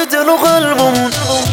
دل و قلبمون.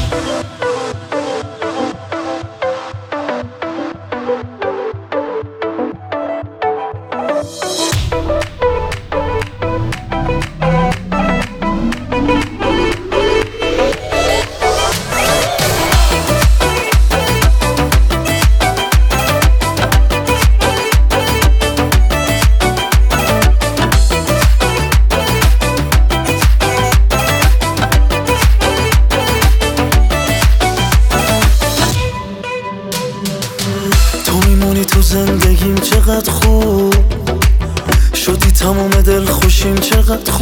تو میمونی تو زندگیم چقدر خوب شدی، تمام دل خوشیم چقدر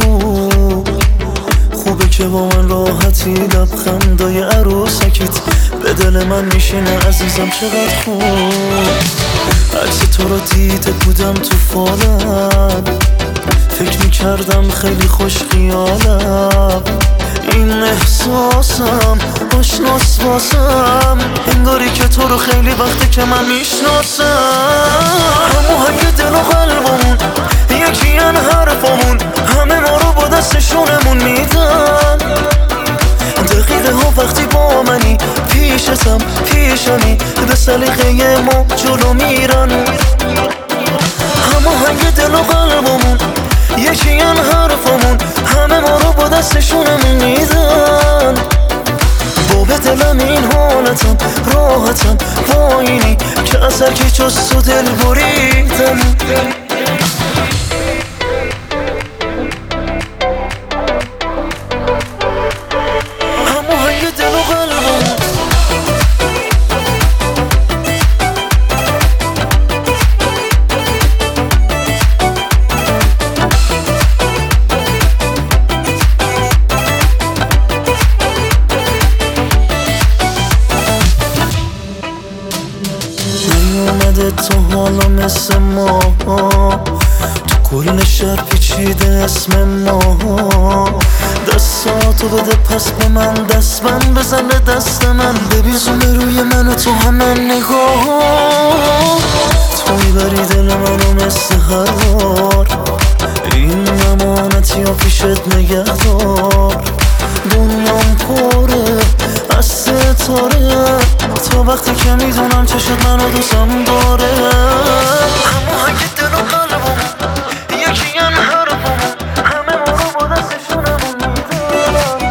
خوبه که با من راحتی، لبخندای عروسکیت به دل من میشینه عزیزم چقدر خوب. عکس تو رو دیده بودم تو فالم، فکر میکردم خیلی خوش خیالم. این احساسم آشناس واسم، انگاری که تو رو خیلی وقته که من میشناسم. هماهنگ دل و قلبمون یکیان حرفمون، همه ما رو با دستشونمون میدن. دقیقه ها وقتی با منی پیشتم پیشمی، به سلیقه ما جلو میرن. هماهنگ دل و قلبمون یکیان حرفمون، همه ما رو با دستشونمون میدن. با به دلم این حالتم راحتم با اینی که از هرکی جز تو دل بریدم. هماهنگ دل و قلبمون. نیومده تو حالا مثل ما، تو کل شهر پیچیده اسم ما. دستاتو بده پس به من، دست بند بزن به دست من، ببیزونه روی من و تو همه نگاه. تو میبری دل منو مثل هر بار، این امانتی ها پیشت نگهدار. دنیام پره از ستاره، تا وقتی که میدونم چشت منو دوستم داره. هماهنگ دل و قلبمون یکیان حرفمون، همه ما رو با دستشونمون میدارن.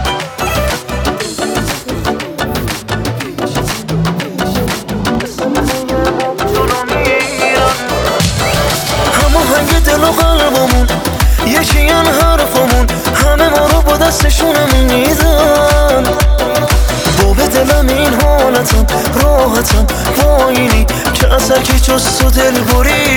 هماهنگ دل و قلبمون یکیان حرفمون، همه ما رو با دستشونمون میدن. با به دلم این حالتم راحتم با اینی که از هرکی جز تو دل بریدم.